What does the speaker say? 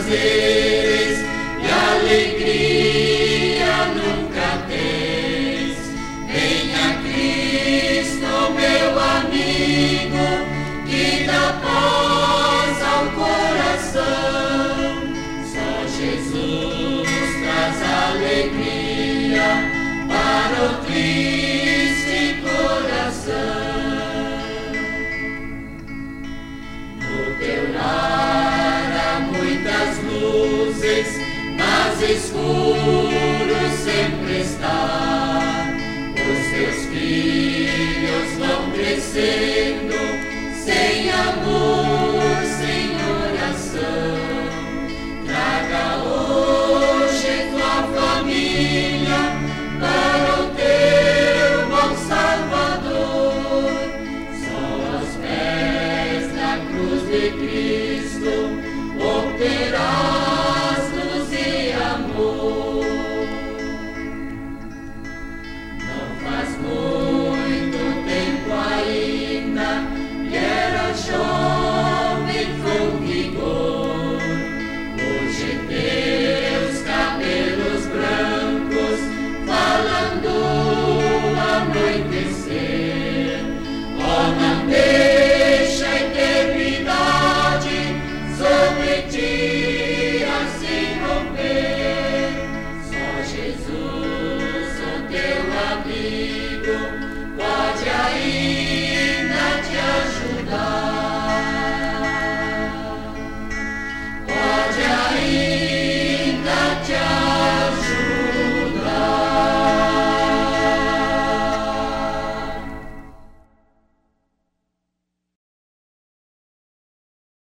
prazeres e alegria nunca tens. Venha Cristo, meu amigo, que dá paz ao coração. Só Jesus traz alegria para o triste coração. No teu lar há muitas luzes, mas